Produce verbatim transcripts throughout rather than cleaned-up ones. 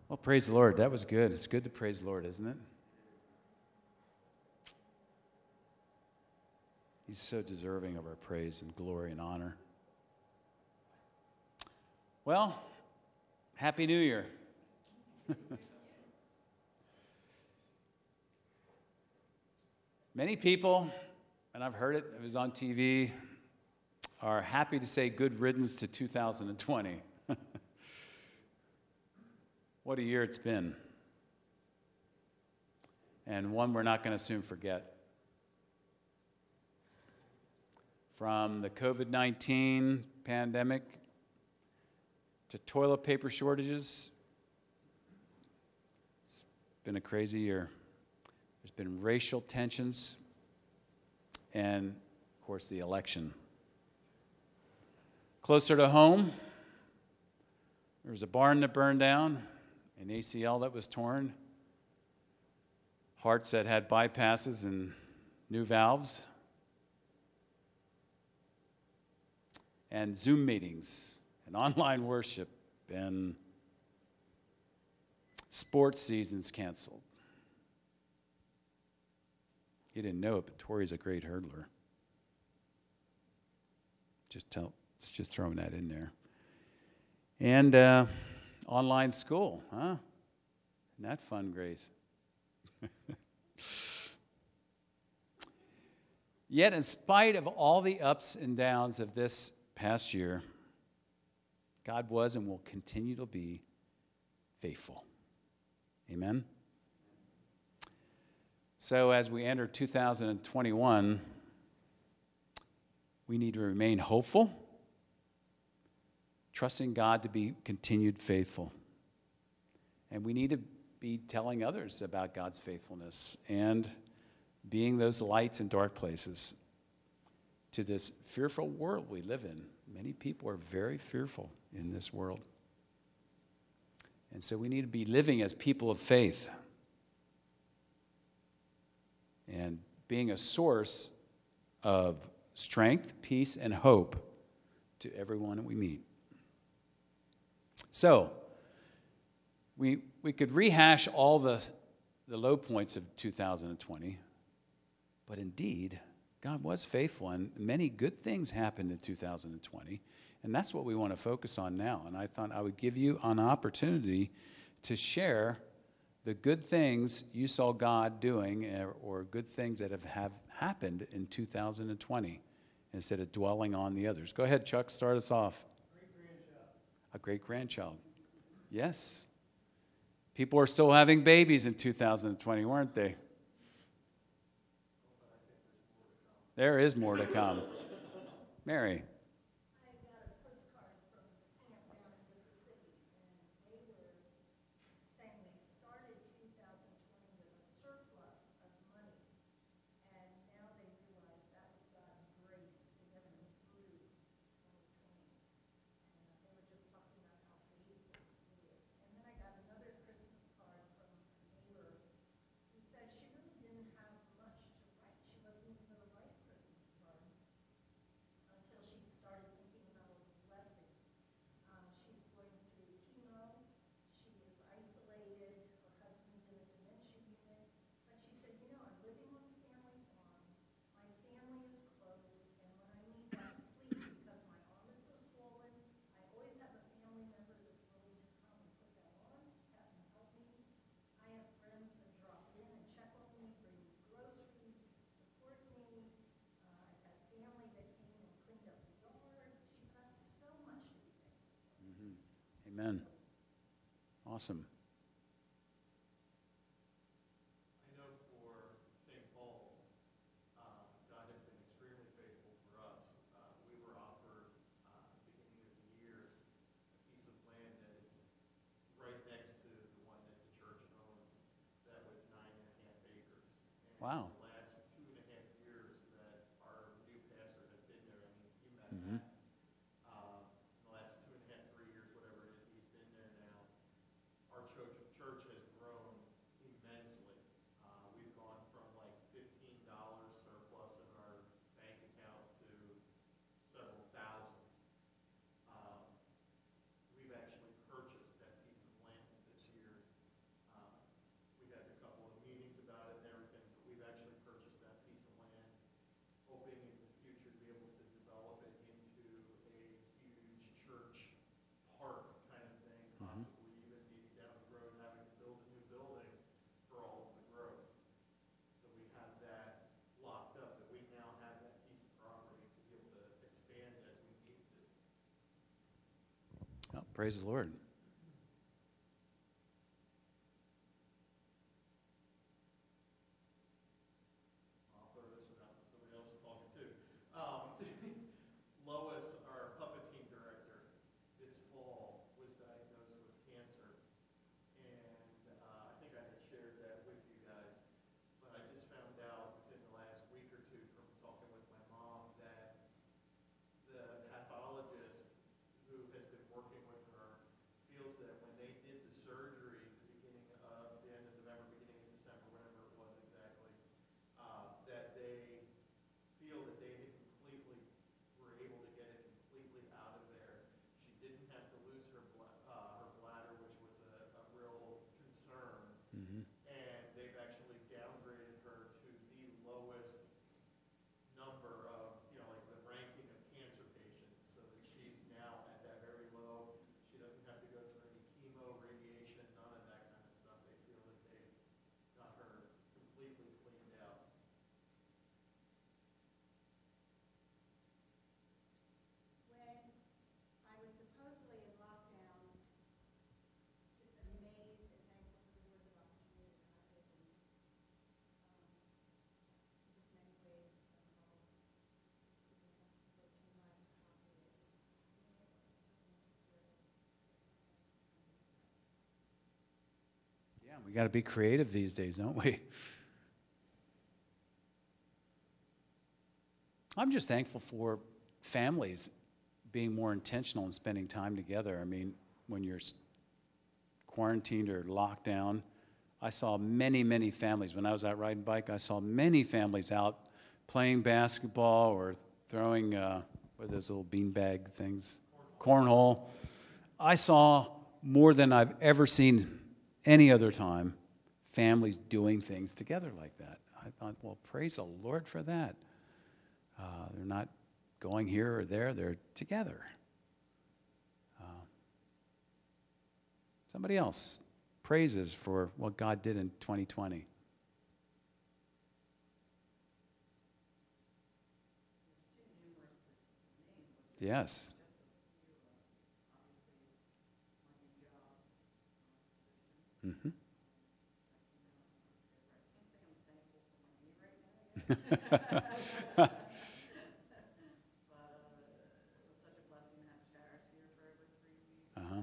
Well, praise the Lord. That was good. It's good to praise the Lord, isn't it? He's so deserving of our praise and glory and honor. Well, Happy New Year. Many people, and I've heard it, it was on T V, are happy to say good riddance to two thousand twenty. What a year it's been. And one we're not going to soon forget. From the covid nineteen pandemic to toilet paper shortages, it's been a crazy year. There's been racial tensions and, of course, the election. Closer to home, there was a barn that burned down, an A C L that was torn, hearts that had bypasses and new valves, and Zoom meetings, and online worship, and sports seasons canceled. You didn't know it, but Tori's a great hurdler. Just tell, just throwing that in there. And uh, online school, huh? Isn't that fun, Grace? Yet, in spite of all the ups and downs of this past year, God was and will continue to be faithful. Amen? So as we enter two thousand twenty-one, we need to remain hopeful, trusting God to be continued faithful. And we need to be telling others about God's faithfulness and being those lights in dark places to this fearful world we live in. Many people are very fearful in this world. And so we need to be living as people of faith and being a source of strength, peace, and hope to everyone that we meet. So, we we could rehash all the, the low points of two thousand twenty, but indeed, God was faithful, and many good things happened in two thousand twenty, and that's what we want to focus on now. And I thought I would give you an opportunity to share the good things you saw God doing, or, or good things that have, have happened in two thousand twenty, instead of dwelling on the others. Go ahead, Chuck, start us off. Great-grandchild. A great-grandchild. Yes. People are still having babies in two thousand twenty, weren't they? There is more to come. Mary. I got a postcard from the camp down in Mississippi, and they were saying they started two thousand twenty with a surplus of money, and now they realize that was God's grace to get them through twenty twenty. And uh, they were just talking about how faithful He is. And then I got another Christmas card from a neighbor who said she really didn't have much to write. She wasn't even going to write a Christmas card until she started thinking about all the blessings. Um, she's going through chemo. She is isolated. Her husband's in a dementia unit. But she said, you know, I'm living on the family farm. My family is close. And when I need that sleep, because my arm is so swollen, I always have a family member that's willing to come and put that on, have them help me. I have friends that drop in and check on me, bring me groceries, support me. Uh, I've had family that came and cleaned up the yard. She's got so much to be thankful for. Mm-hmm. Amen. Awesome. I know for Saint Paul's, uh, God has been extremely faithful for us. Uh, we were offered, uh, at the beginning of the year, a piece of land that is right next to the one that the church owns. That was nine and a half acres. And Wow. the last two and a half years that our new pastor has been there, I mean, you met Mm-hmm. Matt. Uh, the last two and a half, three years, whatever it is, he's been there now. Our church, church has grown immensely. Uh, we've gone from like fifteen dollars surplus in our bank account to several thousand. Um, we've actually purchased that piece of land this year praise the Lord. I'll throw this one out since somebody else is talking too. Um, Lois, our puppet team director, this fall was diagnosed with cancer. And uh, I think I had shared that with you guys. But I just found out within the last week or two from talking with my mom that the pathologist who has been working with her feels that when they did the surgery at the beginning of the end of November, beginning of December, whatever it was exactly, uh, that they feel that they had completely were able to get it completely out of there. She didn't have to lose her bla- uh, her bladder, which was a, a real concern, Mm-hmm. and they've actually downgraded her to the lowest number of, you know, like the ranking of cancer patients, so that she's now at that very low. She doesn't have to go through any chemo, radiation, none of that kind of stuff. They feel that they got her completely cleaned out. When I was supposedly in lockdown, just amazed and thankful for the Lord of opportunity I could, and um, just many ways involved. People came by and coffee and Yeah, we got to be creative these days, don't we? I'm just thankful for families being more intentional in spending time together. I mean, when you're s- quarantined or locked down, I saw many, many families. When I was out riding bike, I saw many families out playing basketball or throwing, uh, what are those little beanbag things? Cornhole. I saw more than I've ever seen any other time, families doing things together like that. I thought, well, praise the Lord for that. Uh, they're not going here or there, they're together. Uh, somebody else, praises for what God did in twenty twenty. Yes. Mm-hmm. Uh-huh.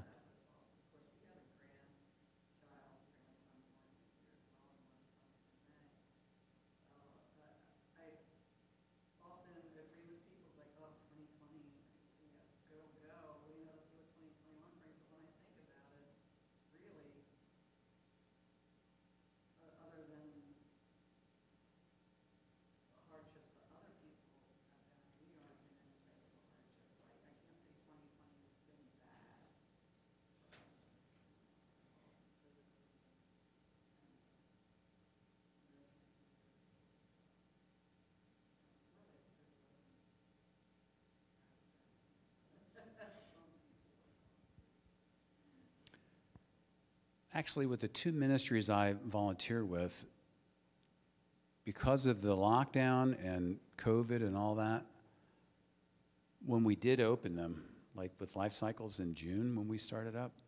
Actually, with the two ministries I volunteer with, because of the lockdown and COVID and all that, when we did open them, like with Life Cycles in June when we started up,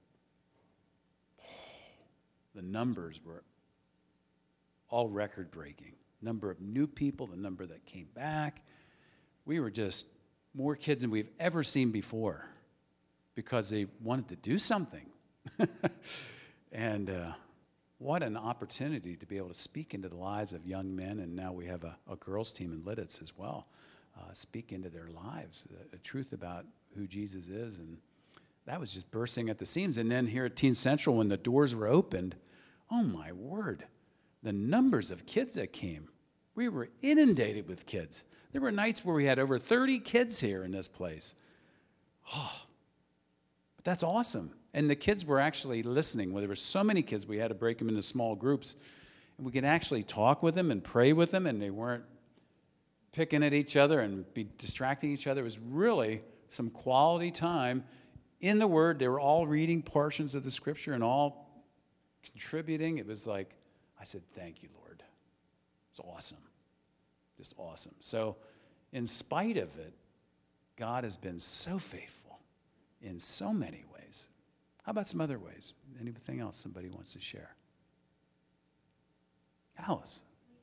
the numbers were all record-breaking. Number of new people, the number that came back. We were just more kids than we've ever seen before because they wanted to do something. And uh, what an opportunity to be able to speak into the lives of young men, and now we have a, a girls' team in Lidditz as well, uh, speak into their lives, the, the truth about who Jesus is, and that was just bursting at the seams. And then here at Teen Central, when the doors were opened, oh my word, the numbers of kids that came. We were inundated with kids. There were nights where we had over thirty kids here in this place. Oh, but that's awesome. And the kids were actually listening. Well, there were so many kids, we had to break them into small groups. And we could actually talk with them and pray with them, and they weren't picking at each other and be distracting each other. It was really some quality time in the Word. They were all reading portions of the Scripture and all contributing. It was like, I said, thank you, Lord. It's awesome. Just awesome. So in spite of it, God has been so faithful in so many ways. How about some other ways? Anything else somebody wants to share? Alice.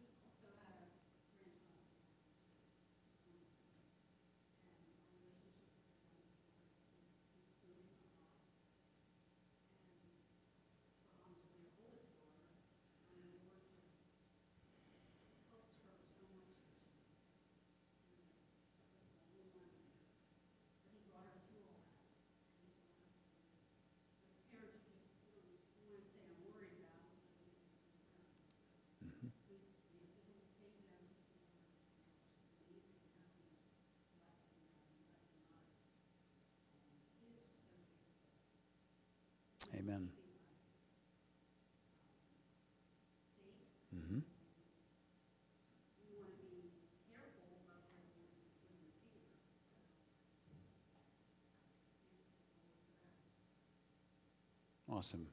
Amen. Mm-hmm. Awesome.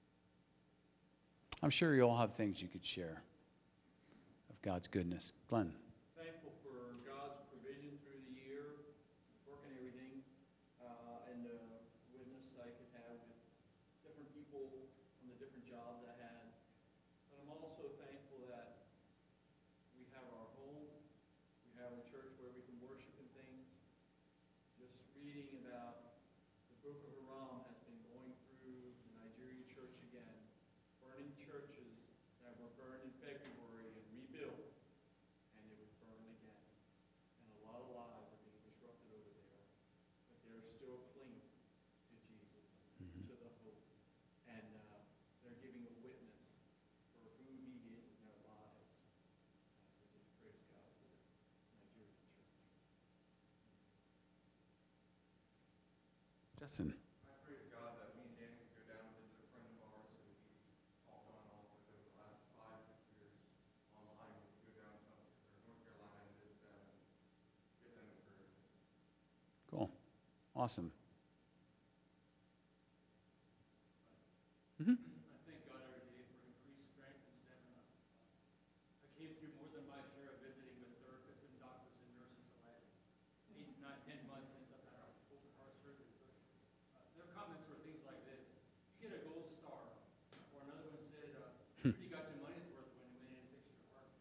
I'm sure you all have things you could share of God's goodness. Glenn. Thankful for God's provision through the year, work and everything, uh, and the witness I could have with different people on the different jobs I had. But I'm also thankful that we have our home, we have a church where we can worship and things. Just reading about the Book of Haram has been going through the Nigerian church again, burning churches that were burned in February and rebuilt, and it would burn again. And a lot of lives are being disrupted over there, but they're still clinging to Jesus, Mhm. to the hope, and uh, they're giving a witness for who He is in their lives. Uh, so just praise God for the Nigerian church. Justin. I praise God that me and Dan could go down and visit a friend of ours who we talked on and off with over the last five, six years online. We could go down to North Carolina and visit them and give them encouragement. Cool. Awesome. Mm-hmm. I thank God every day for increased strength and stamina. I came through more than my share of visiting with therapists and doctors and nurses the last eight, nine, ten months since I've had our open heart surgery. But, uh, their comments were things like this: "You get a gold star," or another one said, uh, "You really got your money's worth when you went in and fixed your heart."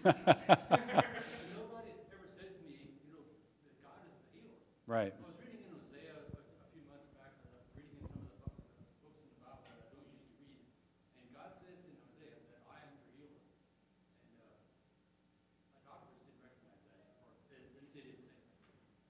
Nobody's ever said to me, you know, that God is the healer. Right. I was reading in Hosea a, a few months back, uh, reading in some of the books, uh, books in the Bible that I don't usually read, and God says in Hosea that I am your healer. And uh, my doctors didn't recognize that, or they, at least they didn't say that.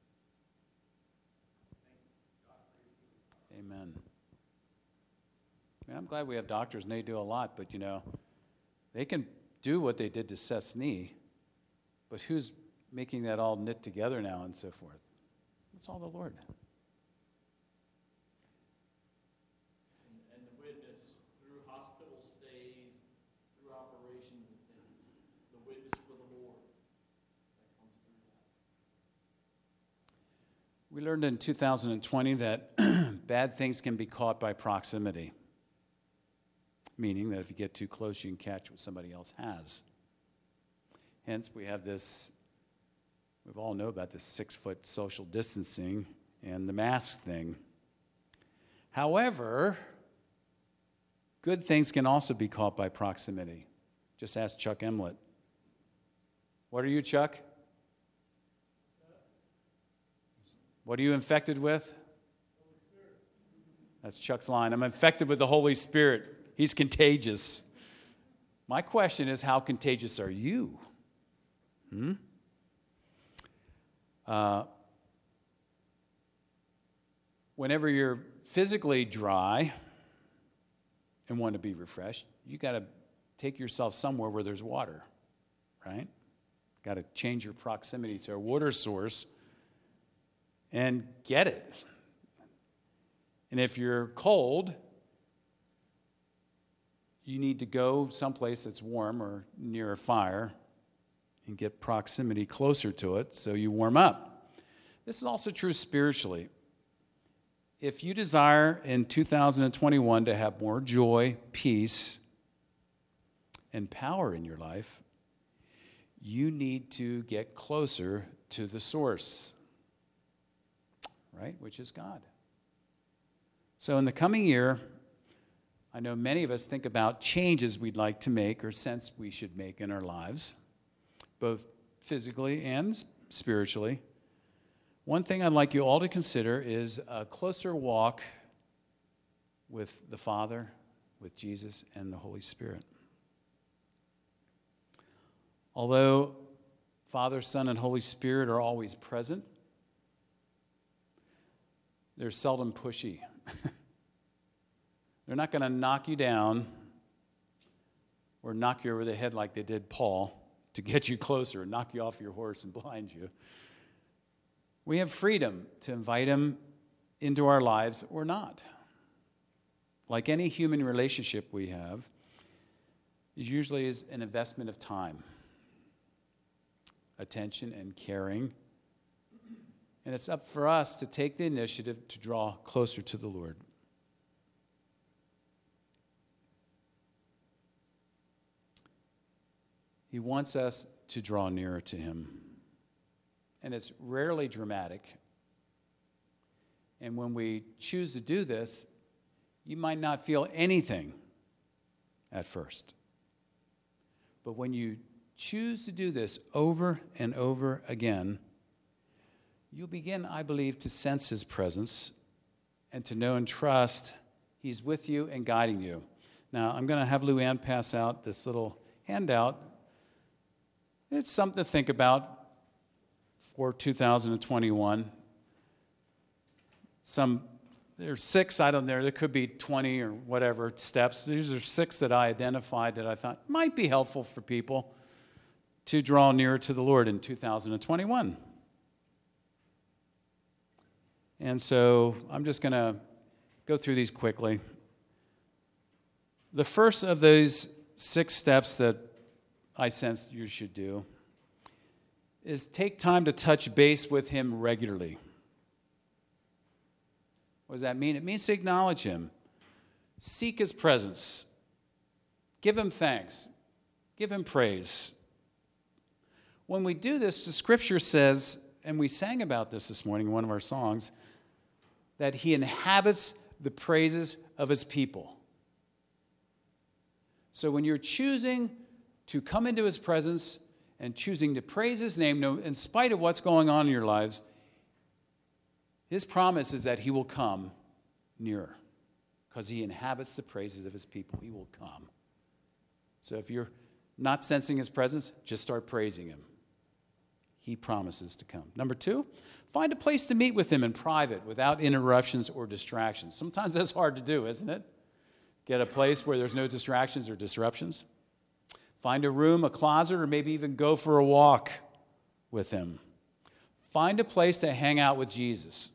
Thank God for His healing. Amen. Man, I'm glad we have doctors and they do a lot, but you know, they can do what they did to Seth's knee, but who's making that all knit together now and so forth? It's all the Lord. And, and the witness through hospital stays, through operations and things, the witness for the Lord that comes through that. We learned in two thousand twenty that bad things can be caught by proximity, meaning that if you get too close, you can catch what somebody else has. Hence, we have this, we all know about this six-foot social distancing and the mask thing. However, good things can also be caught by proximity. Just ask Chuck Emlet. What are you, Chuck? What are you infected with? That's Chuck's line. I'm infected with the Holy Spirit. He's contagious. My question is, how contagious are you? Hmm? Uh, whenever you're physically dry and want to be refreshed, you got to take yourself somewhere where there's water, right? Got to change your proximity to a water source and get it. And if you're cold, you need to go someplace that's warm or near a fire and get proximity closer to it so you warm up. This is also true spiritually. If you desire in two thousand twenty-one to have more joy, peace, and power in your life, you need to get closer to the source, right? Which is God. So in the coming year, I know many of us think about changes we'd like to make or sense we should make in our lives, both physically and spiritually. One thing I'd like you all to consider is a closer walk with the Father, with Jesus, and the Holy Spirit. Although Father, Son, and Holy Spirit are always present, they're seldom pushy. They're not going to knock you down or knock you over the head like they did Paul to get you closer and knock you off your horse and blind you. We have freedom to invite him into our lives or not. Like any human relationship we have, it usually is an investment of time, attention, and caring. And it's up for us to take the initiative to draw closer to the Lord. He wants us to draw nearer to him. And it's rarely dramatic. And when we choose to do this, you might not feel anything at first. But when you choose to do this over and over again, you'll begin, I believe, to sense his presence and to know and trust he's with you and guiding you. Now, I'm going to have Luann pass out this little handout. It's something to think about for two thousand twenty-one. Some, there's six, I don't know, there could be twenty or whatever steps. These are six that I identified that I thought might be helpful for people to draw nearer to the Lord in two thousand twenty-one. And so I'm just going to go through these quickly. The first of those six steps that I sense you should do is take time to touch base with him regularly. What does that mean? It means to acknowledge him. Seek his presence. Give him thanks. Give him praise. When we do this, the scripture says, and we sang about this this morning in one of our songs, that he inhabits the praises of his people. So when you're choosing to come into his presence and choosing to praise his name, in spite of what's going on in your lives, his promise is that he will come nearer because he inhabits the praises of his people. He will come. So if you're not sensing his presence, just start praising him. He promises to come. Number two, find a place to meet with him in private without interruptions or distractions. Sometimes that's hard to do, isn't it? Get a place where there's no distractions or disruptions. Find a room, a closet, or maybe even go for a walk with him. Find a place to hang out with Jesus.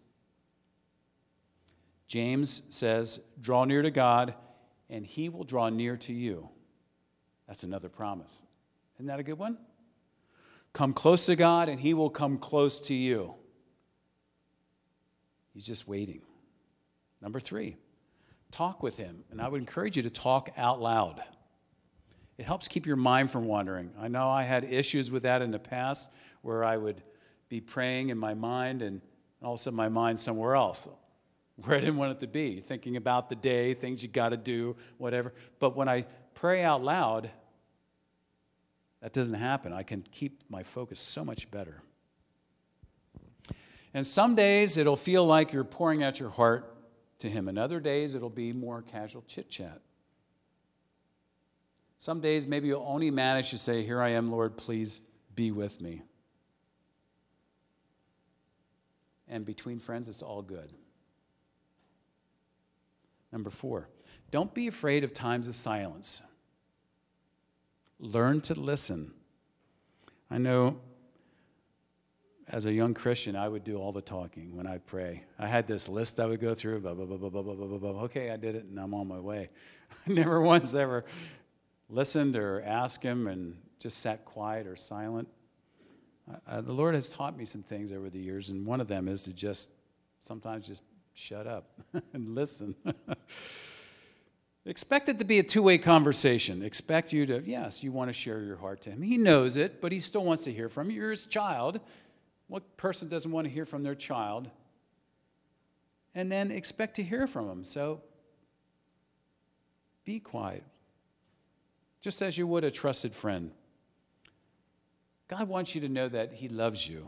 James says, draw near to God, and he will draw near to you. That's another promise. Isn't that a good one? Come close to God, and he will come close to you. He's just waiting. Number three, talk with him. And I would encourage you to talk out loud. It helps keep your mind from wandering. I know I had issues with that in the past where I would be praying in my mind and all of a sudden my mind's somewhere else where I didn't want it to be, thinking about the day, things you got to do, whatever. But when I pray out loud, that doesn't happen. I can keep my focus so much better. And some days it'll feel like you're pouring out your heart to him, and other days it'll be more casual chit-chat. Some days maybe you'll only manage to say, here I am, Lord, please be with me. And between friends, it's all good. Number four, don't be afraid of times of silence. Learn to listen. I know as a young Christian, I would do all the talking when I pray. I had this list I would go through, blah, blah, blah, blah, blah, blah, blah, blah. Okay, I did it, and I'm on my way. I never once ever listened or asked him and just sat quiet or silent. Uh, the Lord has taught me some things over the years, and one of them is to just sometimes just shut up and listen. Expect it to be a two-way conversation. Expect you to, yes, you want to share your heart to him. He knows it, but he still wants to hear from you. You're his child. What person doesn't want to hear from their child? and then expect to hear from him. So be quiet, just as you would a trusted friend. God wants you to know that he loves you.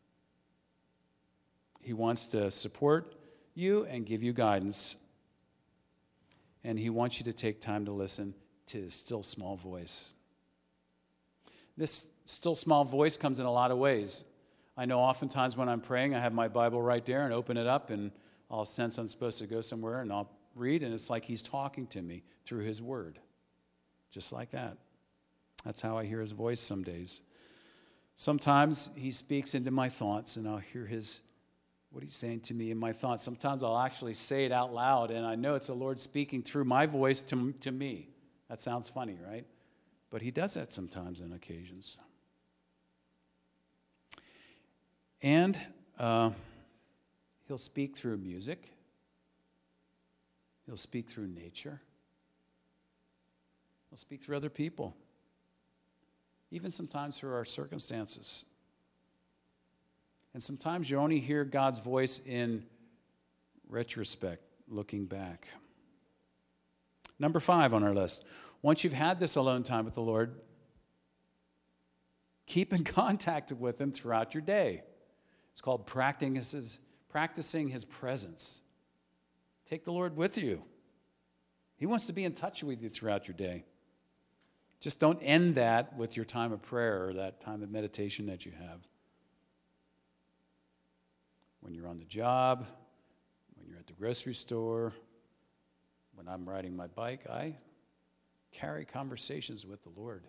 He wants to support you and give you guidance. And he wants you to take time to listen to his still small voice. This still small voice comes in a lot of ways. I know oftentimes when I'm praying, I have my Bible right there and open it up, and I'll sense I'm supposed to go somewhere, and I'll read, and it's like he's talking to me through his word. Just like that. That's how I hear his voice some days. Sometimes he speaks into my thoughts, and I'll hear his what he's saying to me in my thoughts. Sometimes I'll actually say it out loud, and I know it's the Lord speaking through my voice to, to me. That sounds funny, right? But he does that sometimes on occasions. And uh, he'll speak through music. He'll speak through nature. He'll speak through other people. Even sometimes through our circumstances. And sometimes you only hear God's voice in retrospect, looking back. Number five on our list. Once you've had this alone time with the Lord, keep in contact with him throughout your day. It's called practicing his, practicing his presence. Take the Lord with you. He wants to be in touch with you throughout your day. Just don't end that with your time of prayer or that time of meditation that you have. When you're on the job, when you're at the grocery store, when I'm riding my bike, I carry conversations with the Lord.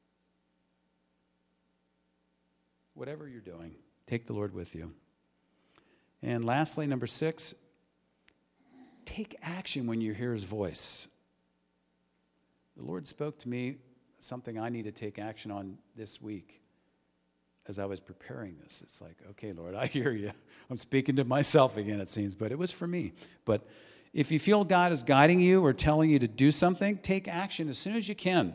Whatever you're doing, take the Lord with you. And lastly, number six, take action when you hear his voice. The Lord spoke to me something I need to take action on this week as I was preparing this. It's like, okay, Lord, I hear you. I'm speaking to myself again, it seems, but it was for me. But if you feel God is guiding you or telling you to do something, take action as soon as you can.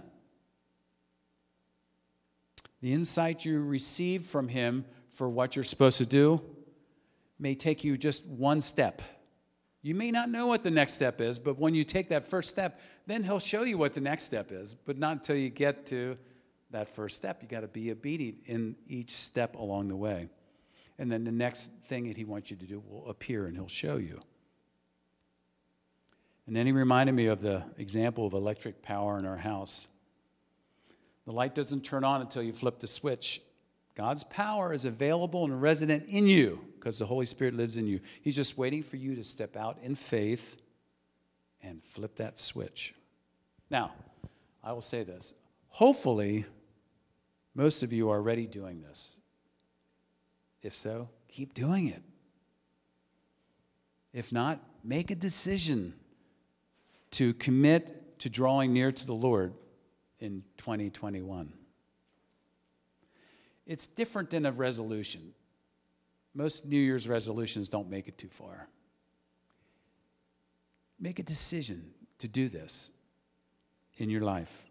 The insight you receive from him for what you're supposed to do may take you just one step. You may not know what the next step is, but when you take that first step, then he'll show you what the next step is, but not until you get to that first step. You got to be obedient in each step along the way. And then the next thing that he wants you to do will appear and he'll show you. And then he reminded me of the example of electric power in our house. The light doesn't turn on until you flip the switch. God's power is available and resident in you because the Holy Spirit lives in you. He's just waiting for you to step out in faith and flip that switch. Now, I will say this. Hopefully, most of you are already doing this. If so, keep doing it. If not, make a decision to commit to drawing near to the Lord in twenty twenty-one. It's different than a resolution. Most New Year's resolutions don't make it too far. Make a decision to do this in your life.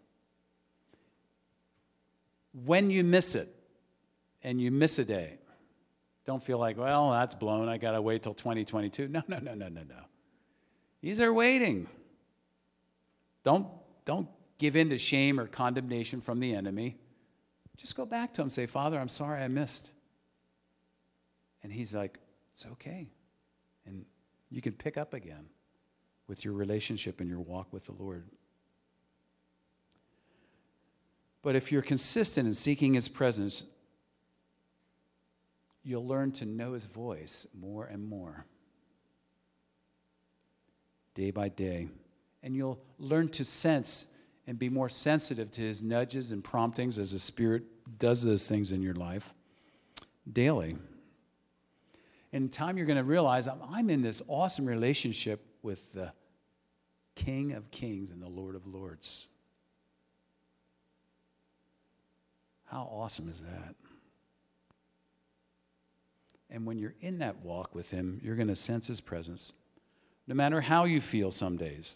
When you miss it, and you miss a day, don't feel like, well, that's blown. I got to wait till twenty twenty-two. No, no, no, no, no, no. These are waiting. Don't, don't give in to shame or condemnation from the enemy. Just go back to him and say, Father, I'm sorry I missed. And he's like, it's okay. And you can pick up again with your relationship and your walk with the Lord. But if you're consistent in seeking his presence, you'll learn to know his voice more and more, day by day. And you'll learn to sense and be more sensitive to his nudges and promptings as the Spirit does those things in your life daily. In time, you're going to realize I'm, I'm in this awesome relationship with the King of Kings and the Lord of Lords. How awesome is that? And when you're in that walk with him, you're going to sense his presence, no matter how you feel some days.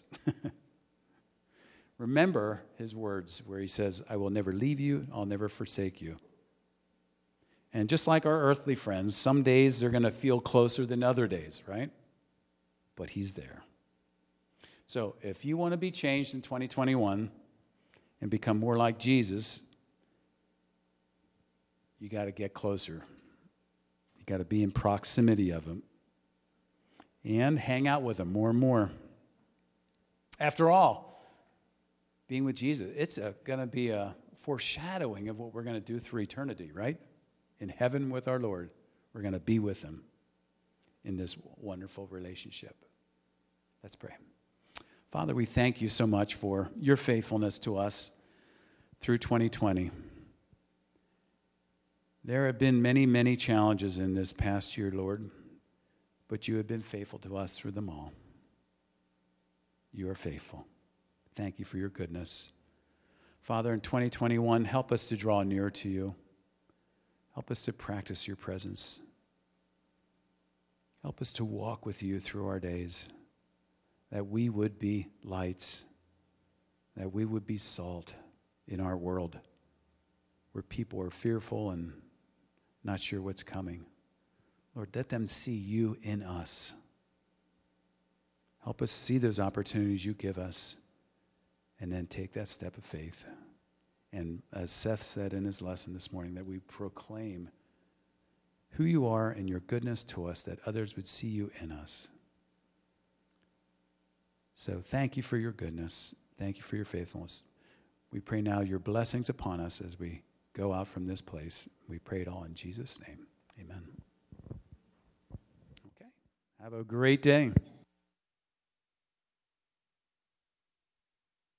Remember his words where he says, I will never leave you, I'll never forsake you. And just like our earthly friends, some days they're going to feel closer than other days, right? but he's there. So if you want to be changed in twenty twenty-one and become more like Jesus, you got to get closer. You got to be in proximity of him and hang out with him more and more. After all, being with Jesus, it's going to be a foreshadowing of what we're going to do through eternity, right? In heaven with our Lord, we're going to be with him in this wonderful relationship. Let's pray. Father, we thank you so much for your faithfulness to us through twenty twenty. There have been many, many challenges in this past year, Lord, but you have been faithful to us through them all. You are faithful. Thank you for your goodness. Father, in twenty twenty-one, help us to draw nearer to you. Help us to practice your presence. Help us to walk with you through our days, that we would be lights, that we would be salt in our world where people are fearful and not sure what's coming. Lord, let them see you in us. Help us see those opportunities you give us and then take that step of faith. And as Seth said in his lesson this morning, that we proclaim who you are and your goodness to us, that others would see you in us. So thank you for your goodness. Thank you for your faithfulness. We pray now your blessings upon us as we go out from this place. We pray it all in Jesus' name. Amen. Okay. Have a great day.